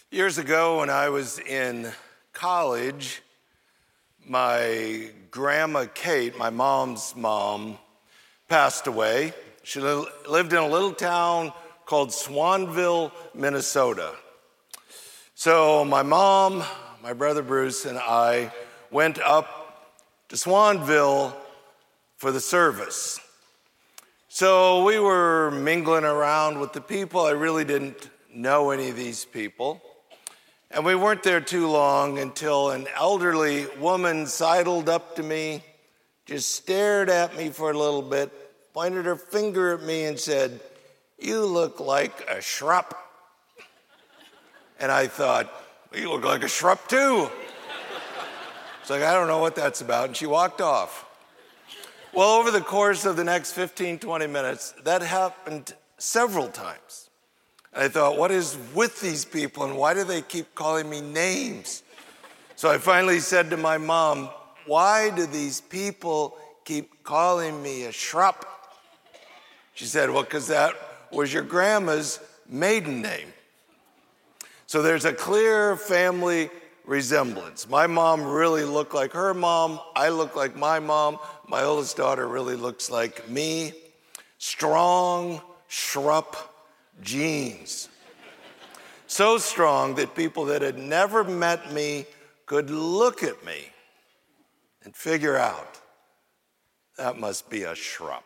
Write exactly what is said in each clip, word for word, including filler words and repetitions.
Years ago, when I was in college, my grandma Kate, my mom's mom, passed away. She li- lived in a little town called Swanville, Minnesota. So my mom, my brother Bruce, and I went up to Swanville for the service. So we were mingling around with the people. I really didn't know any of these people. And we weren't there too long until an elderly woman sidled up to me, just stared at me for a little bit, pointed her finger at me and said, "You look like a shrub." And I thought, well, you look like a shrub too. It's like, I don't know what that's about. And she walked off. Well, over the course of the next fifteen, twenty minutes, that happened several times. And I thought, what is with these people and why do they keep calling me names? So I finally said to my mom, why do these people keep calling me a shrub? She said, well, because that was your grandma's maiden name. So there's a clear family resemblance. My mom really looked like her mom. I look like my mom. My oldest daughter really looks like me. Strong, shrub genes. So strong that people that had never met me could look at me and figure out that must be a shrub.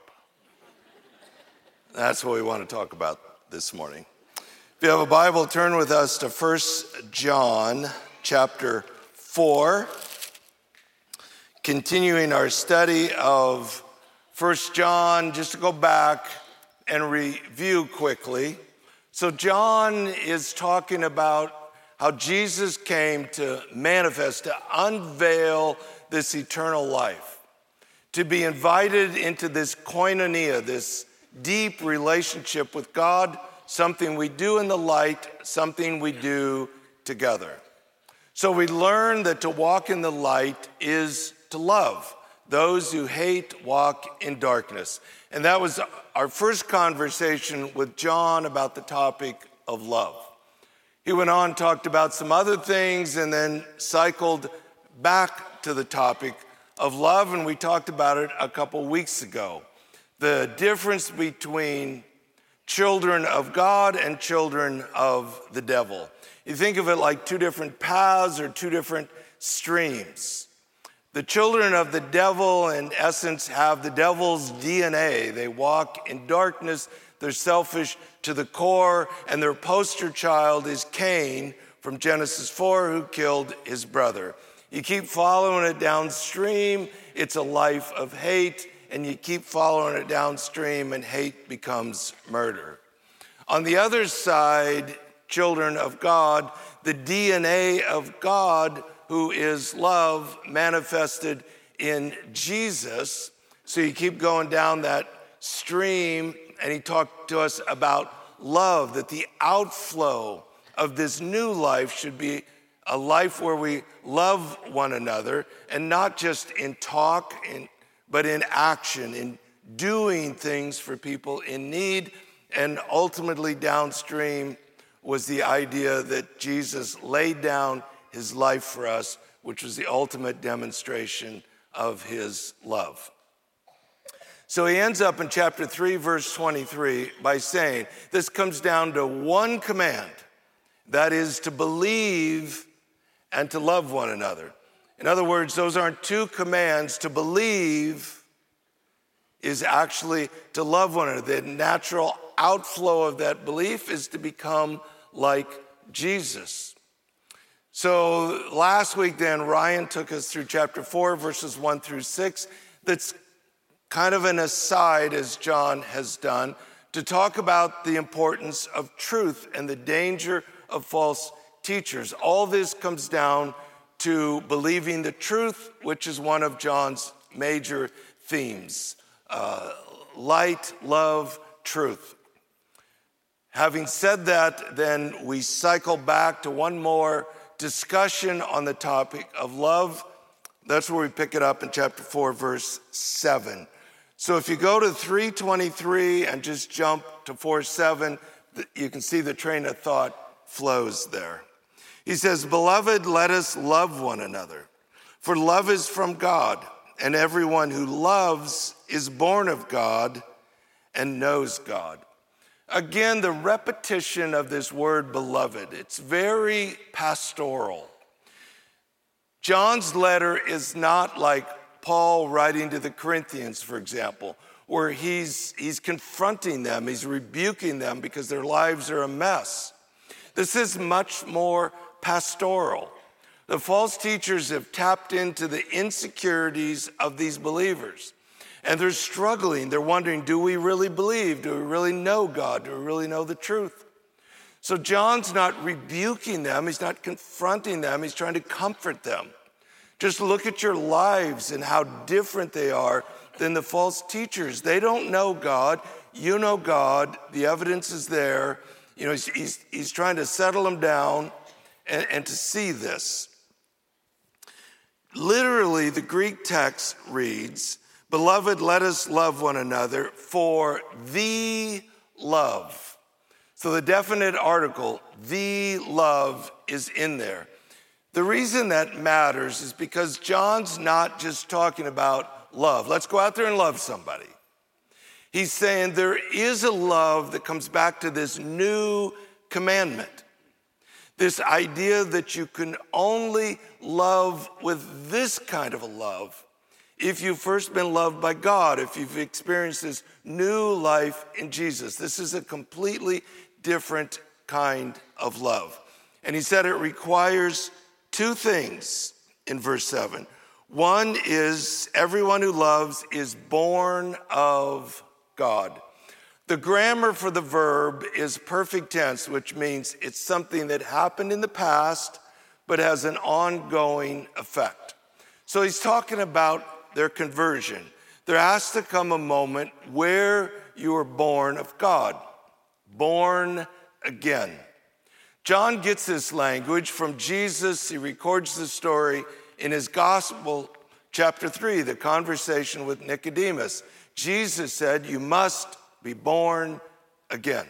That's what we want to talk about this morning. If you have a Bible, turn with us to First John chapter four. Continuing our study of First John, just to go back and review quickly. So John is talking about how Jesus came to manifest, to unveil this eternal life, to be invited into this koinonia, this deep relationship with God, something we do in the light, something we do together. So we learn that to walk in the light is to love. Those who hate walk in darkness. And that was our first conversation with John about the topic of love. He went on, talked about some other things, and then cycled back to the topic of love, and we talked about it a couple weeks ago. The difference between children of God and children of the devil. You think of it like two different paths or two different streams. The children of the devil, in essence, have the devil's D N A. They walk in darkness, they're selfish to the core, and their poster child is Cain from Genesis four, who killed his brother. You keep following it downstream, it's a life of hate, and you keep following it downstream, and hate becomes murder. On the other side, children of God, the D N A of God, who is love manifested in Jesus. So you keep going down that stream, and he talked to us about love, that the outflow of this new life should be a life where we love one another, and not just in talk, but in action, in doing things for people in need. And ultimately downstream was the idea that Jesus laid down his life for us, which was the ultimate demonstration of his love. So he ends up in chapter three, verse twenty-three, by saying, this comes down to one command, that is to believe and to love one another. In other words, those aren't two commands. To believe is actually to love one another. The natural outflow of that belief is to become like Jesus. So last week then, Ryan took us through chapter four, verses one through six. That's kind of an aside, as John has done, to talk about the importance of truth and the danger of false teachers. All this comes down to believing the truth, which is one of John's major themes. Uh, light, love, truth. Having said that, then we cycle back to one more discussion on the topic of love. That's where we pick it up in chapter four, verse seven. So if you go to three twenty-three and just jump to four seven, you can see the train of thought flows there. He says, "Beloved, let us love one another, for love is from God, and everyone who loves is born of God and knows God." Again, the repetition of this word beloved, it's very pastoral. John's letter is not like Paul writing to the Corinthians, for example, where he's, he's confronting them, he's rebuking them because their lives are a mess. This is much more pastoral. The false teachers have tapped into the insecurities of these believers. And they're struggling. They're wondering, do we really believe? Do we really know God? Do we really know the truth? So John's not rebuking them. He's not confronting them. He's trying to comfort them. Just look at your lives and how different they are than the false teachers. They don't know God. You know God. The evidence is there. You know, he's, he's, he's trying to settle them down and, and to see this. Literally, the Greek text reads, "Beloved, let us love one another, for the love." So the definite article, the love, is in there. The reason that matters is because John's not just talking about love. Let's go out there and love somebody. He's saying there is a love that comes back to this new commandment. This idea that you can only love with this kind of a love if you've first been loved by God, if you've experienced this new life in Jesus. This is a completely different kind of love. And he said it requires two things in verse seven. One is everyone who loves is born of God. The grammar for the verb is perfect tense, which means it's something that happened in the past but has an ongoing effect. So he's talking about their conversion. There has to come a moment where you are born of God, born again. John gets this language from Jesus. He records the story in his gospel, chapter three, the conversation with Nicodemus. Jesus said, "You must be born again."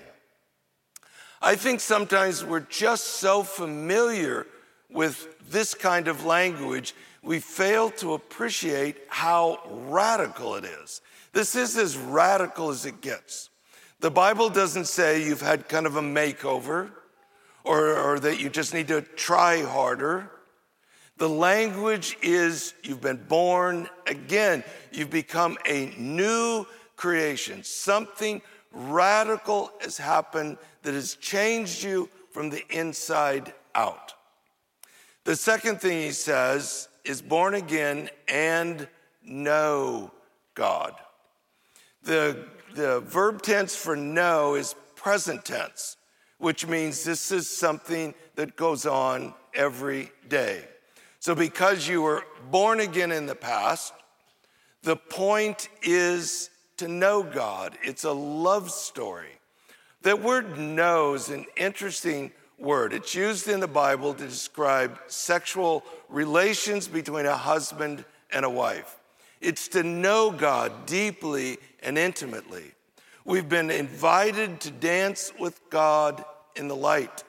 I think sometimes we're just so familiar with this kind of language, we fail to appreciate how radical it is. This is as radical as it gets. The Bible doesn't say you've had kind of a makeover or, or that you just need to try harder. The language is you've been born again. You've become a new creation. Something radical has happened that has changed you from the inside out. The second thing he says is born again and know God. The, the verb tense for know is present tense, which means this is something that goes on every day. So because you were born again in the past, the point is to know God. It's a love story. That word know is an interesting word. It's used in the Bible to describe sexual relations between a husband and a wife. It's to know God deeply and intimately. We've been invited to dance with God in the light.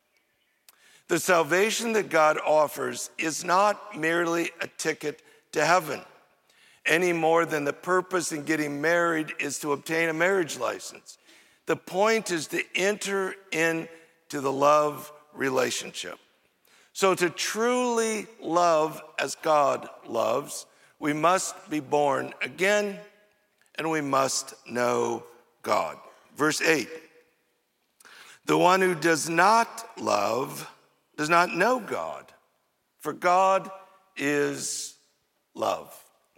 The salvation that God offers is not merely a ticket to heaven, any more than the purpose in getting married is to obtain a marriage license. The point is to enter into the love relationship. So to truly love as God loves, we must be born again and we must know God. Verse eight, the one who does not love does not know God, for God is love.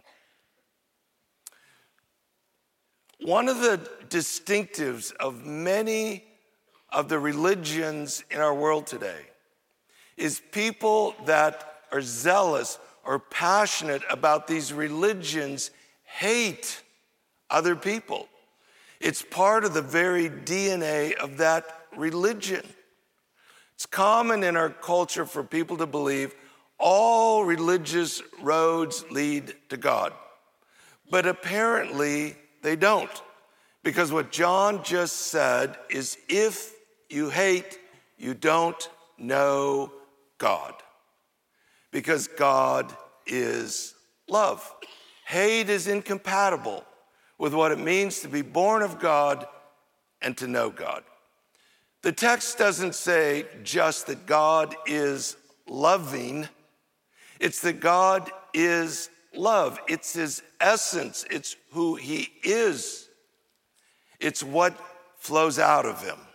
One of the distinctives of many of the religions in our world today is people that are zealous or passionate about these religions hate other people. It's part of the very D N A of that religion. It's common in our culture for people to believe all religious roads lead to God. But apparently they don't. Because what John just said is if you hate, you don't know God, because God is love. Hate is incompatible with what it means to be born of God and to know God. The text doesn't say just that God is loving. It's that God is love. It's his essence. It's who he is. It's what flows out of him.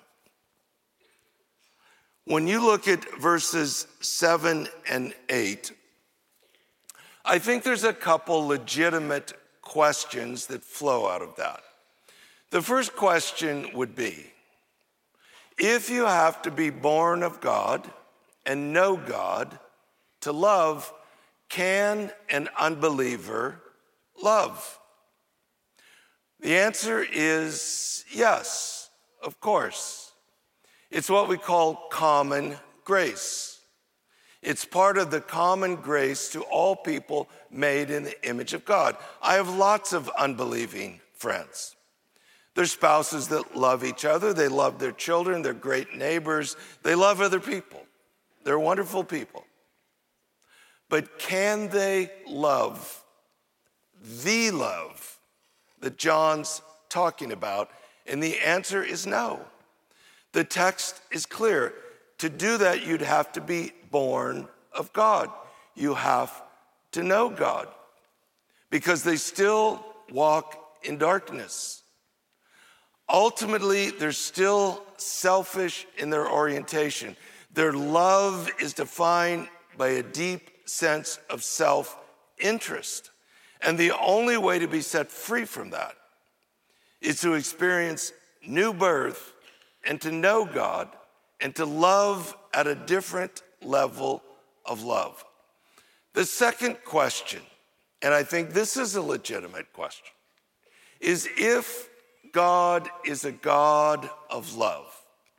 When you look at verses seven and eight, I think there's a couple legitimate questions that flow out of that. The first question would be, if you have to be born of God and know God to love, can an unbeliever love? The answer is yes, of course. It's what we call common grace. It's part of the common grace to all people made in the image of God. I have lots of unbelieving friends. They're spouses that love each other. They love their children. They're great neighbors. They love other people. They're wonderful people. But can they love the love that John's talking about? And the answer is no. The text is clear. To do that, you'd have to be born of God. You have to know God, because they still walk in darkness. Ultimately, they're still selfish in their orientation. Their love is defined by a deep sense of self-interest. And the only way to be set free from that is to experience new birth and to know God and to love at a different level of love. The second question, and I think this is a legitimate question, is if God is a God of love,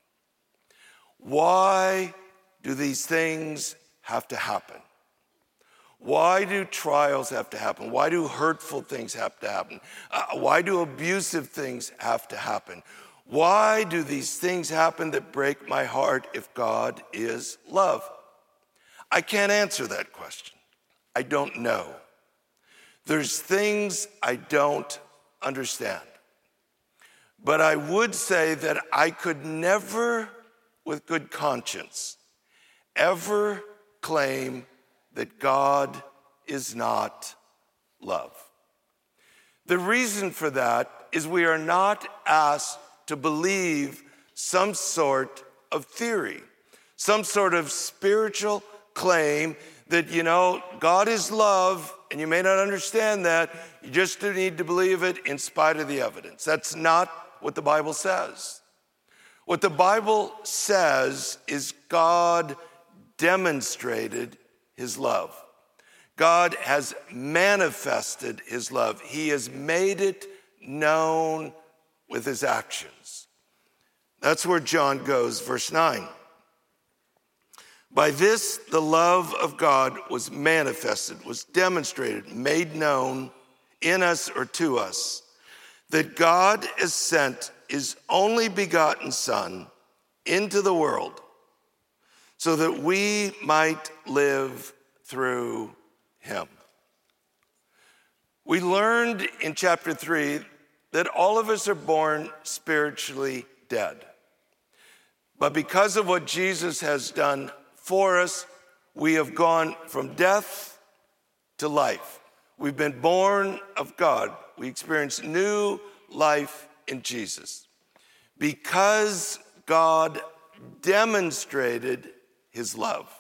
why do these things have to happen? Why do trials have to happen? Why do hurtful things have to happen? Uh, why do abusive things have to happen? Why do these things happen that break my heart if God is love? I can't answer that question. I don't know. There's things I don't understand. But I would say that I could never, with good conscience, ever claim that God is not love. The reason for that is we are not asked to believe some sort of theory, some sort of spiritual claim that, you know, God is love, and you may not understand that. You just need to believe it in spite of the evidence. That's not what the Bible says. What the Bible says is God demonstrated his love. God has manifested his love. He has made it known with his actions. That's where John goes, verse nine. By this, the love of God was manifested, was demonstrated, made known in us or to us, that God has sent his only begotten Son into the world so that we might live through him. We learned in chapter three that all of us are born spiritually dead. But because of what Jesus has done for us, we have gone from death to life. We've been born of God. We experience new life in Jesus because God demonstrated his love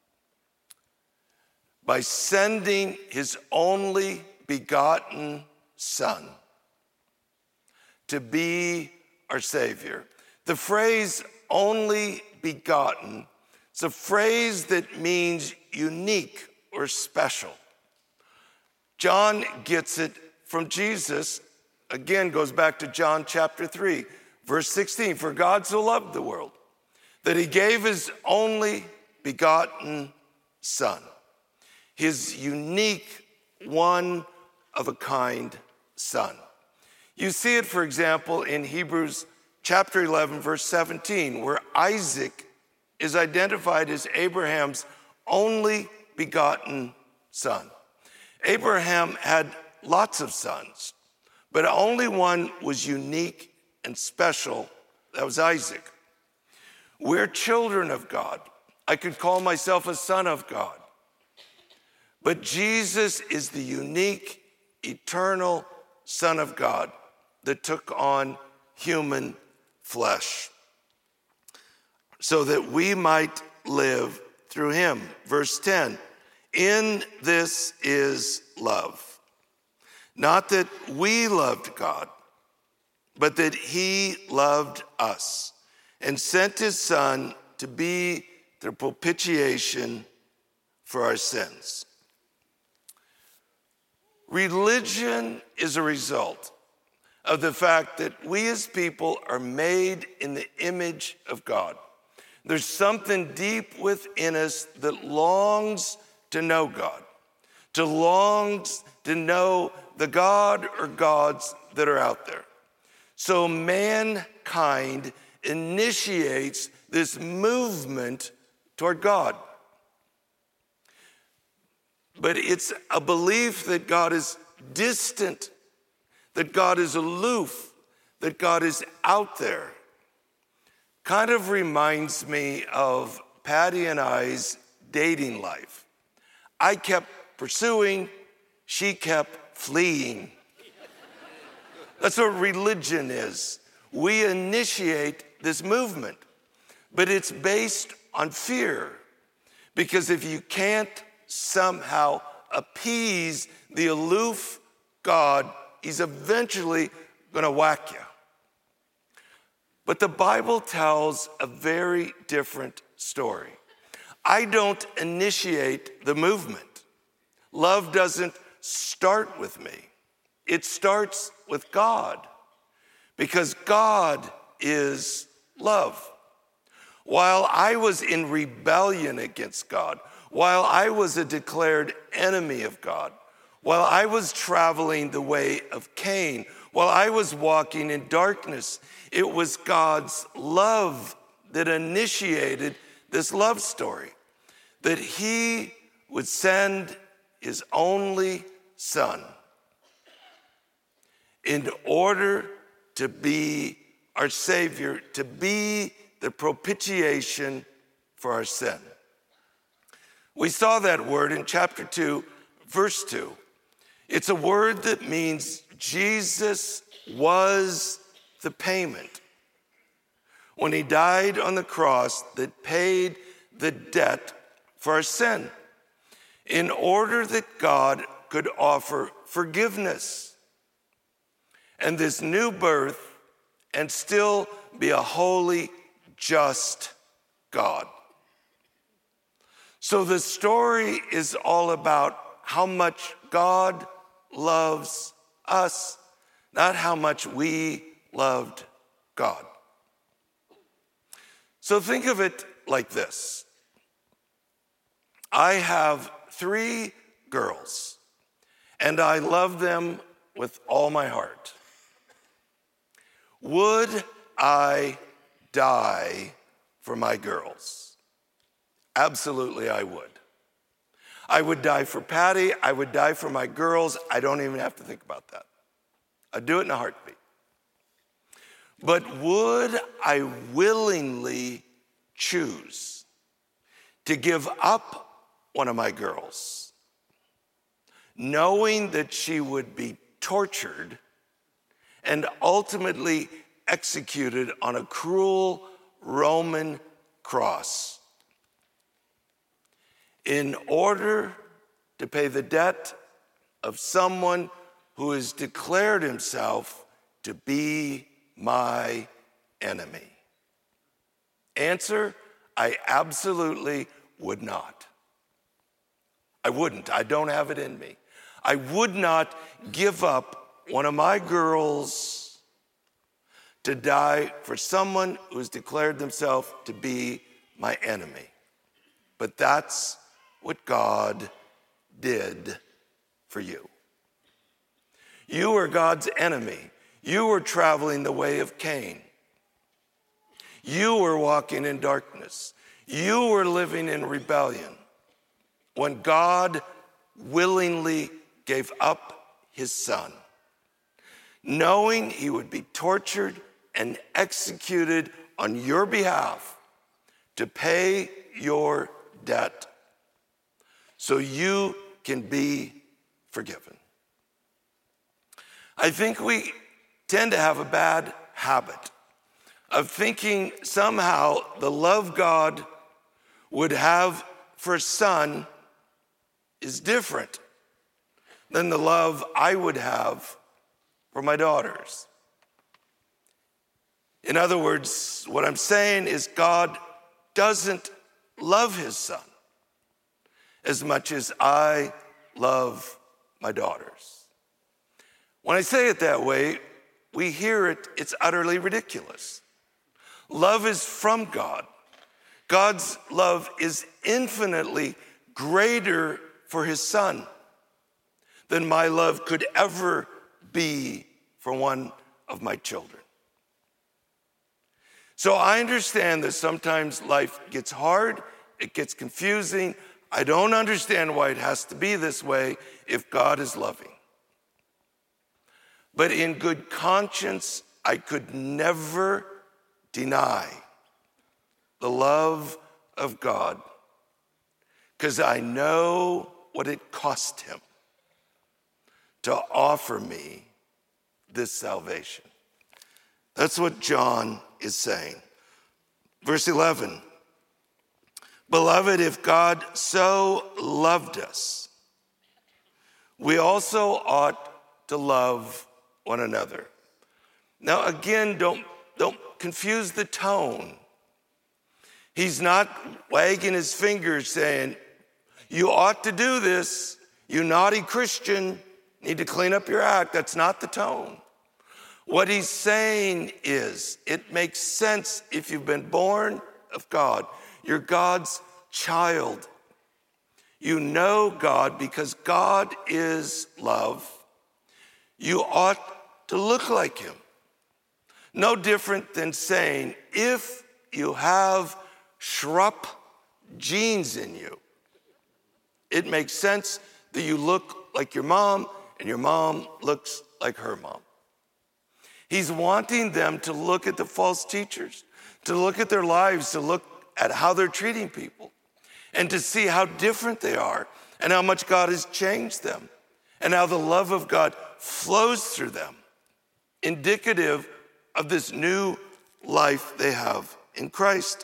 by sending his only begotten Son to be our Savior. The phrase only begotten is a phrase that means unique or special. John gets it from Jesus. Again, goes back to John chapter three, verse sixteen. For God so loved the world that he gave his only begotten Son, his unique, one of a kind Son. You see it, for example, in Hebrews chapter eleven, verse seventeen, where Isaac is identified as Abraham's only begotten son. Abraham had lots of sons, but only one was unique and special. That was Isaac. We're children of God. I could call myself a son of God. But Jesus is the unique, eternal Son of God that took on human flesh so that we might live through him. Verse ten, in this is love. Not that we loved God, but that he loved us and sent his son to be the propitiation for our sins. Religion is a result of the fact that we as people are made in the image of God. There's something deep within us that longs to know God, to longs to know the God or gods that are out there. So mankind initiates this movement toward God. But it's a belief that God is distant, that God is aloof, that God is out there. Kind of reminds me of Patty and I's dating life. I kept pursuing, she kept fleeing. That's what religion is. We initiate this movement, but it's based on fear. Because if you can't somehow appease the aloof God, he's eventually going to whack you. But the Bible tells a very different story. I don't initiate the movement. Love doesn't start with me. It starts with God, because God is love. While I was in rebellion against God, while I was a declared enemy of God, while I was traveling the way of Cain, while I was walking in darkness, it was God's love that initiated this love story, that he would send his only son in order to be our Savior, to be the propitiation for our sin. We saw that word in chapter two, verse two. It's a word that means Jesus was the payment. When he died on the cross that paid the debt for our sin, in order that God could offer forgiveness and this new birth and still be a holy, just God. So the story is all about how much God loves us, not how much we loved God. So think of it like this. I have three girls, and I love them with all my heart. Would I die for my girls? Absolutely, I would. I would die for Patty. I would die for my girls. I don't even have to think about that. I'd do it in a heartbeat. But would I willingly choose to give up one of my girls, knowing that she would be tortured and ultimately executed on a cruel Roman cross in order to pay the debt of someone who has declared himself to be my enemy? Answer, I absolutely would not. I wouldn't. I don't have it in me. I would not give up one of my girls to die for someone who has declared themselves to be my enemy. But that's what God did for you. You were God's enemy. You were traveling the way of Cain. You were walking in darkness. You were living in rebellion when God willingly gave up his son, knowing he would be tortured and executed on your behalf to pay your debt so you can be forgiven. I think we tend to have a bad habit of thinking somehow the love God would have for a son is different than the love I would have for my daughters. In other words, what I'm saying is God doesn't love his son as much as I love my daughters. When I say it that way, we hear it, it's utterly ridiculous. Love is from God. God's love is infinitely greater for his son than my love could ever be for one of my children. So I understand that sometimes life gets hard, it gets confusing. I don't understand why it has to be this way if God is loving. But in good conscience, I could never deny the love of God because I know what it cost him to offer me this salvation. That's what John is saying. Verse eleven, beloved, if God so loved us, we also ought to love one another. Now again, don't, don't confuse the tone. He's not wagging his finger saying, you ought to do this, you naughty Christian, need to clean up your act. That's not the tone. What he's saying is, it makes sense if you've been born of God. You're God's child. You know God because God is love. You ought to look like him. No different than saying, if you have Schrupp genes in you, it makes sense that you look like your mom and your mom looks like her mom. He's wanting them to look at the false teachers, to look at their lives, to look at how they're treating people, and to see how different they are and how much God has changed them and how the love of God flows through them, indicative of this new life they have in Christ.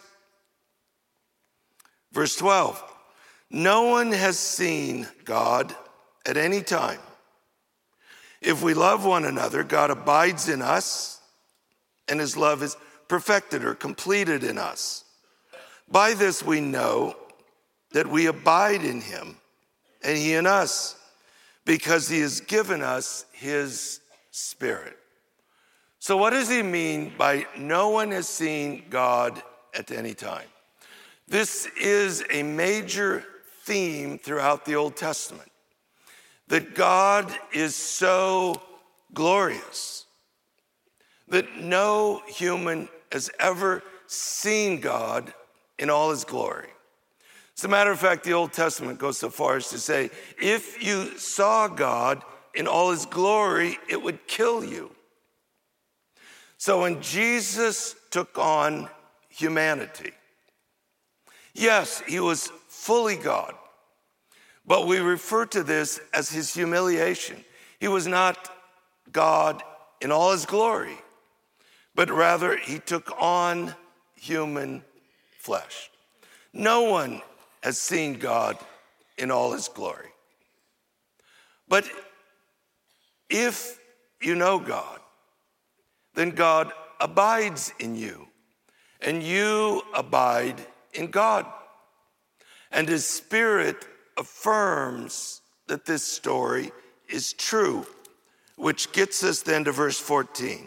Verse twelve, no one has seen God at any time. If we love one another, God abides in us, and his love is perfected or completed in us. By this we know that we abide in him, and he in us, because he has given us his Spirit. So what does he mean by no one has seen God at any time? This is a major theme throughout the Old Testament, that God is so glorious that no human has ever seen God in all his glory. As a matter of fact, the Old Testament goes so far as to say, if you saw God in all his glory, it would kill you. So when Jesus took on humanity, yes, he was fully God, but we refer to this as his humiliation. He was not God in all his glory, but rather he took on human flesh. No one has seen God in all his glory. But if you know God, then God abides in you, and you abide in God. And his Spirit affirms that this story is true, which gets us then to verse fourteen.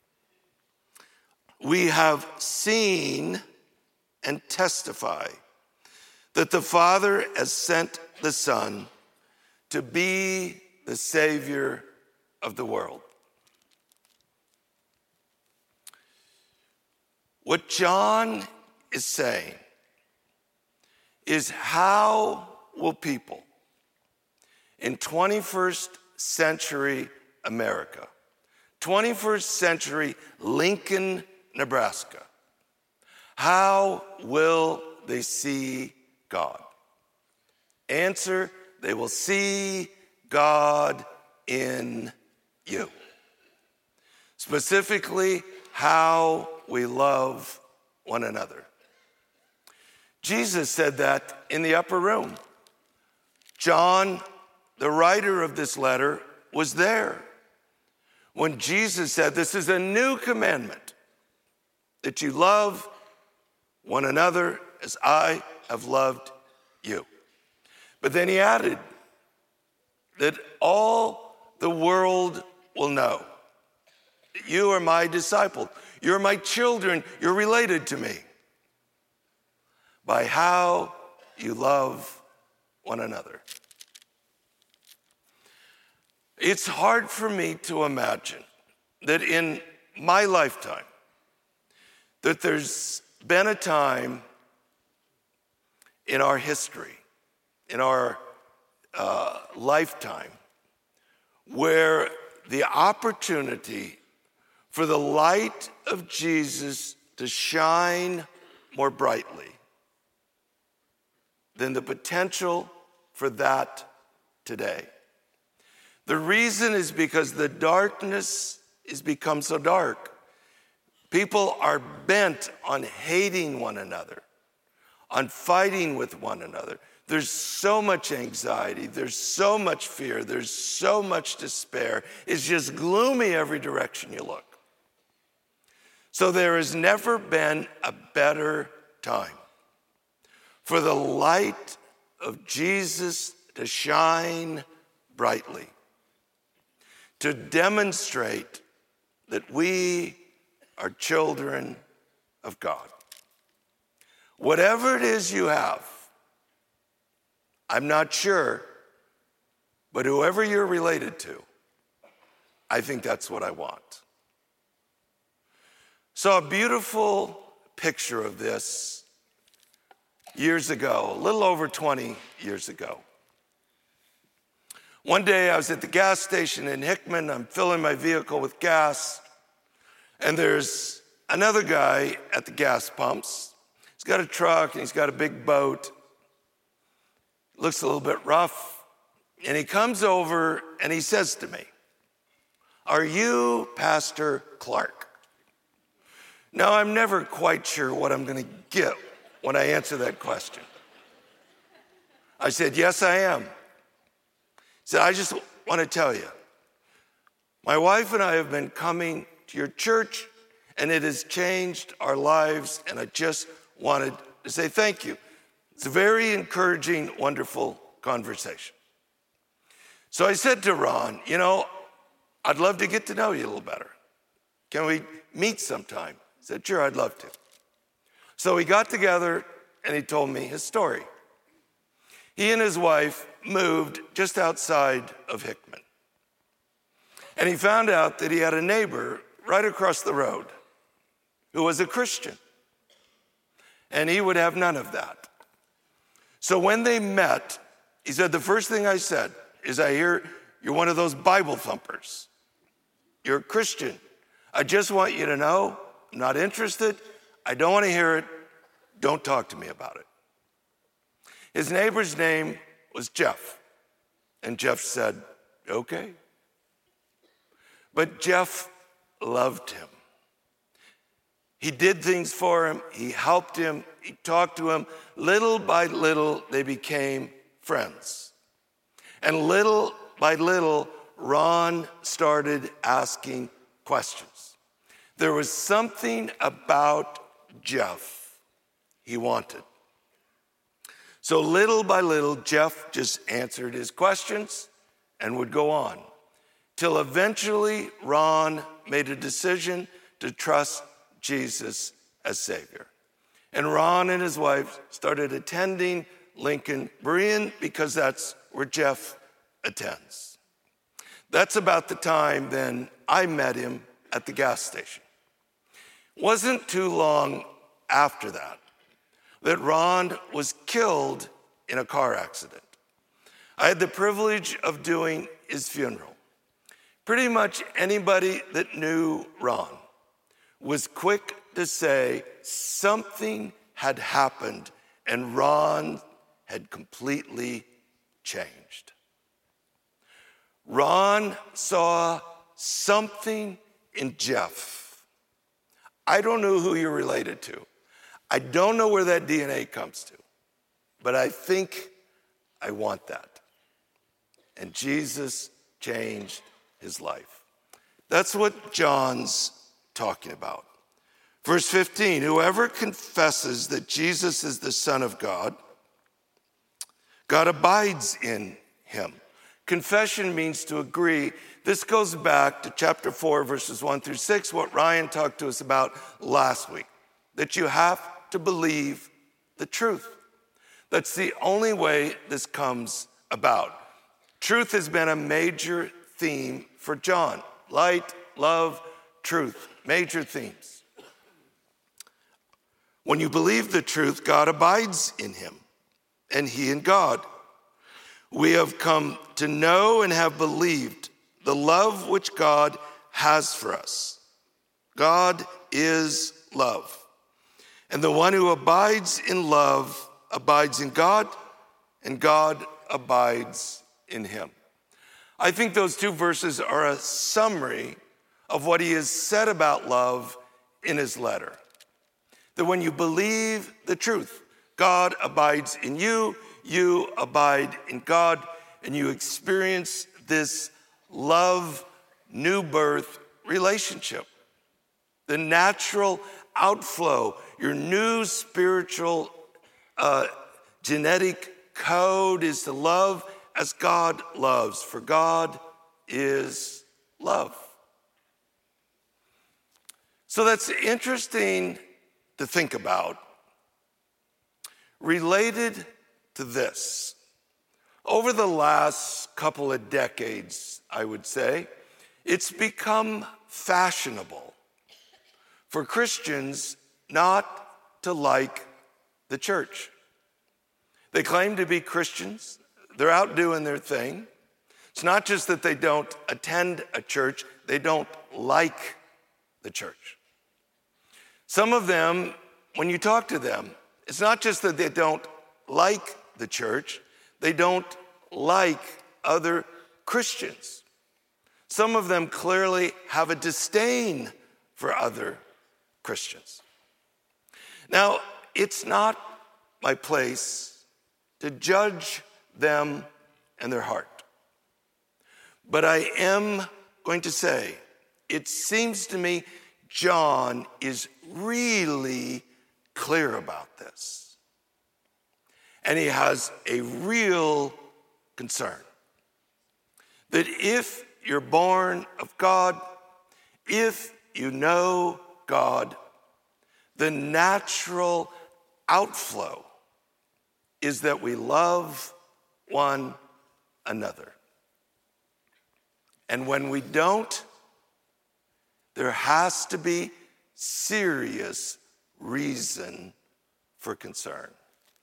We have seen and testify that the Father has sent the Son to be the Savior of the world. What John is saying is how will people in twenty-first century America, twenty-first century Lincoln, Nebraska, how will they see God? Answer, they will see God in you. Specifically, how we love one another. Jesus said that in the upper room. John, the writer of this letter, was there when Jesus said, this is a new commandment, that you love one another as I have loved you. But then he added that all the world will know that you are my disciple. You're my children. You're related to me by how you love one another. It's hard for me to imagine that in my lifetime that there's been a time in our history, in our uh, lifetime, where the opportunity for the light of Jesus to shine more brightly than the potential for that today. The reason is because the darkness has become so dark. People are bent on hating one another, on fighting with one another. There's so much anxiety, there's so much fear, there's so much despair. It's just gloomy every direction you look. So there has never been a better time for the light of Jesus to shine brightly, to demonstrate that we are children of God. Whatever it is you have, I'm not sure, but whoever you're related to, I think that's what I want. Saw a beautiful picture of this years ago, a little over twenty years ago. One day I was at the gas station in Hickman. I'm filling my vehicle with gas, and there's another guy at the gas pumps. He's got a truck and he's got a big boat. Looks a little bit rough. And he comes over and he says to me, "Are you Pastor Clark?" Now, I'm never quite sure what I'm going to get when I answer that question. I said, "Yes, I am." He said, "I just want to tell you, my wife and I have been coming to your church, and it has changed our lives, and I just wanted to say thank you." It's a very encouraging, wonderful conversation. So I said to Ron, "You know, I'd love to get to know you a little better. Can we meet sometime?" He said, "Sure, I'd love to." So we got together, and he told me his story. He and his wife moved just outside of Hickman. And he found out that he had a neighbor right across the road who was a Christian. And he would have none of that. So when they met, he said, "The first thing I said is, I hear you're one of those Bible thumpers. You're a Christian. I just want you to know, I'm not interested. I don't want to hear it. Don't talk to me about it." His neighbor's name was Jeff. And Jeff said, "Okay." But Jeff loved him. He did things for him. He helped him. He talked to him. Little by little, they became friends. And little by little, Ron started asking questions. There was something about Jeff he wanted. So little by little, Jeff just answered his questions and would go on, till eventually Ron made a decision to trust Jesus as Savior. And Ron and his wife started attending Lincoln Berean because that's where Jeff attends. That's about the time then I met him at the gas station. Wasn't too long after that that Ron was killed in a car accident. I had the privilege of doing his funeral. Pretty much anybody that knew Ron was quick to say something had happened and Ron had completely changed. Ron saw something in Jeff. I don't know who you're related to. I don't know where that D N A comes to, but I think I want that. And Jesus changed his life. That's what John's talking about. Verse fifteen, whoever confesses that Jesus is the Son of God, God abides in him. Confession means to agree. This goes back to chapter four, verses one through six, what Ryan talked to us about last week, that you have to believe the truth. That's the only way this comes about. Truth has been a major theme for John. Light, love, truth, major themes. When you believe the truth, God abides in him, and he in God. We have come to know and have believed the love which God has for us. God is love. And the one who abides in love abides in God, and God abides in him. I think those two verses are a summary of what he has said about love in his letter. That when you believe the truth, God abides in you, you abide in God, and you experience this love, new birth relationship. The natural outflow, your new spiritual uh, genetic code is to love as God loves, for God is love. So that's interesting to think about. Related to this, over the last couple of decades, I would say, it's become fashionable for Christians not to like the church. They claim to be Christians. They're out doing their thing. It's not just that they don't attend a church, they don't like the church. Some of them, when you talk to them, it's not just that they don't like the church, they don't like other Christians. Some of them clearly have a disdain for other Christians. Now, it's not my place to judge them and their heart. But I am going to say, it seems to me John is really clear about this. And he has a real concern that if you're born of God, if you know God, the natural outflow is that we love one another. And when we don't, there has to be serious reason for concern.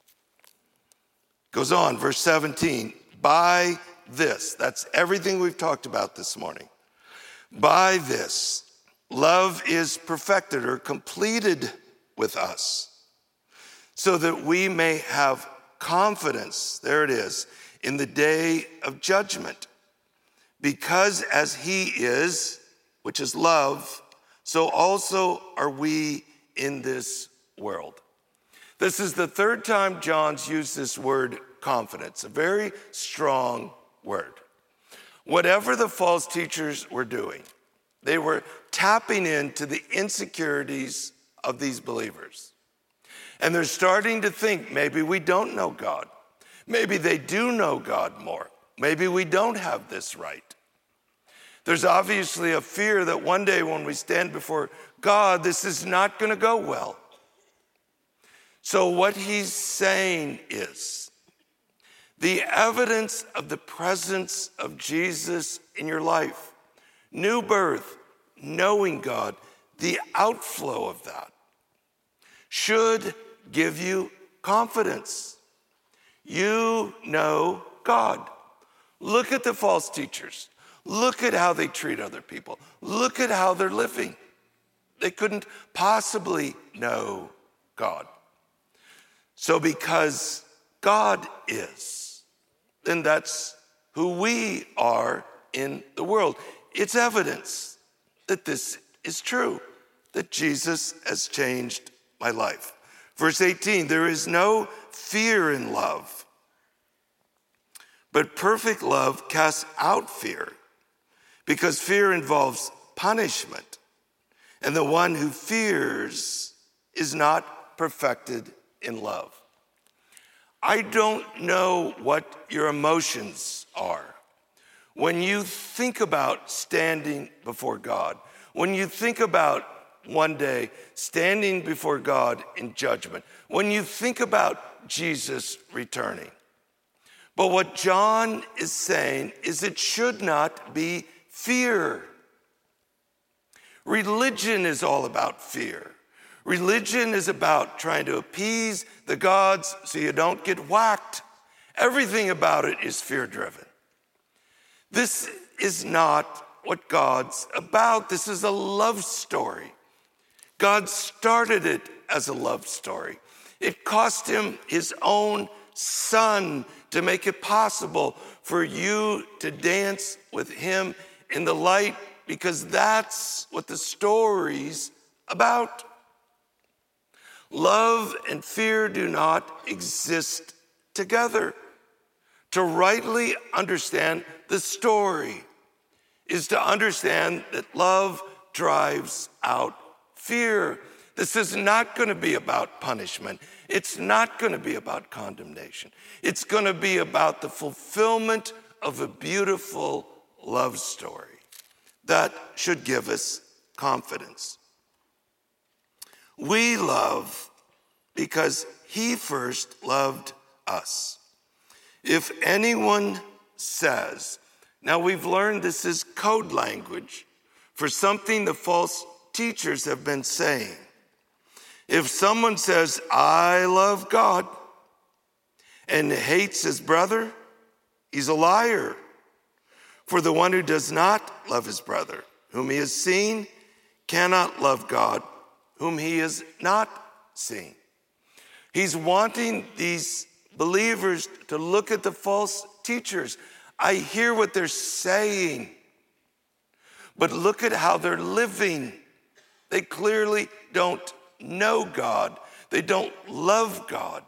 Goes on, verse seventeen, by this, that's everything we've talked about this morning. By this, love is perfected or completed with us, so that we may have confidence, there it is, in the day of judgment. Because as he is, which is love, so also are we in this world. This is the third time John's used this word confidence, a very strong word. Whatever the false teachers were doing, they were tapping into the insecurities of these believers. And they're starting to think, maybe we don't know God. Maybe they do know God more. Maybe we don't have this right. There's obviously a fear that one day when we stand before God, this is not going to go well. So what he's saying is, the evidence of the presence of Jesus in your life, new birth, knowing God, the outflow of that, should give you confidence. You know God. Look at the false teachers. Look at how they treat other people. Look at how they're living. They couldn't possibly know God. So because God is, then that's who we are in the world. It's evidence that this is true, that Jesus has changed my life. Verse eighteen, there is no fear in love, but perfect love casts out fear, because fear involves punishment, and the one who fears is not perfected in love. I don't know what your emotions are when you think about standing before God, when you think about one day standing before God in judgment, when you think about Jesus returning. But what John is saying is it should not be fear. Religion is all about fear. Religion is about trying to appease the gods so you don't get whacked. Everything about it is fear-driven. This is not what God's about. This is a love story. God started it as a love story. It cost him his own son to make it possible for you to dance with him in the light, because that's what the story's about. Love and fear do not exist together. To rightly understand the story is to understand that love drives out fear. This is not going to be about punishment. It's not going to be about condemnation. It's going to be about the fulfillment of a beautiful love story that should give us confidence. We love because he first loved us. If anyone says, now we've learned this is code language for something the false teachers have been saying. If someone says, I love God, and hates his brother, he's a liar. For the one who does not love his brother, whom he has seen, cannot love God, whom he has not seen. He's wanting these believers to look at the false teachers. I hear what they're saying, but look at how they're living. They clearly don't know God. They don't love God.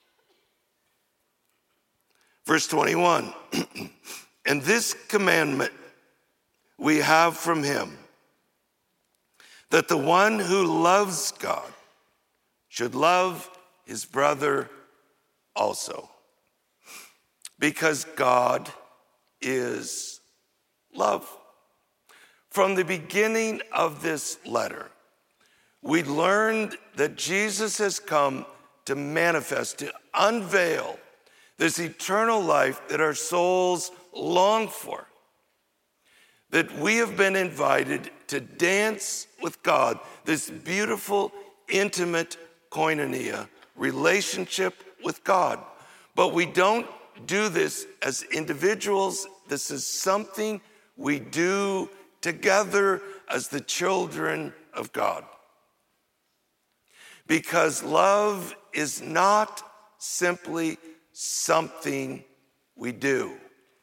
Verse twenty-one, and this commandment we have from him, that the one who loves God should love his brother also, because God is love. From the beginning of this letter, we learned that Jesus has come to manifest, to unveil this eternal life that our souls long for, that we have been invited to dance with God, this beautiful, intimate koinonia, relationship with God. But we don't do this as individuals. This is something we do together as the children of God. Because love is not simply something we do.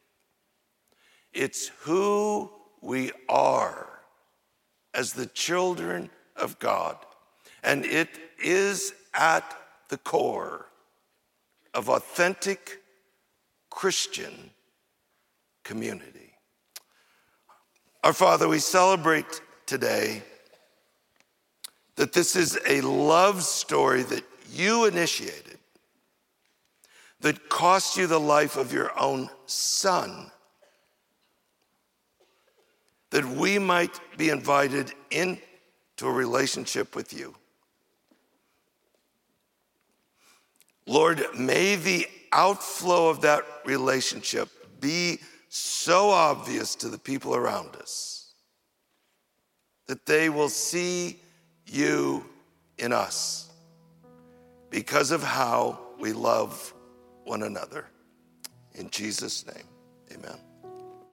It's who we are as the children of God. And it is at the core of authentic Christian community. Our Father, we celebrate today that this is a love story that you initiated, that cost you the life of your own son, that we might be invited into a relationship with you. Lord, may the outflow of that relationship be so obvious to the people around us that they will see you in us because of how we love one another. In Jesus' name, amen.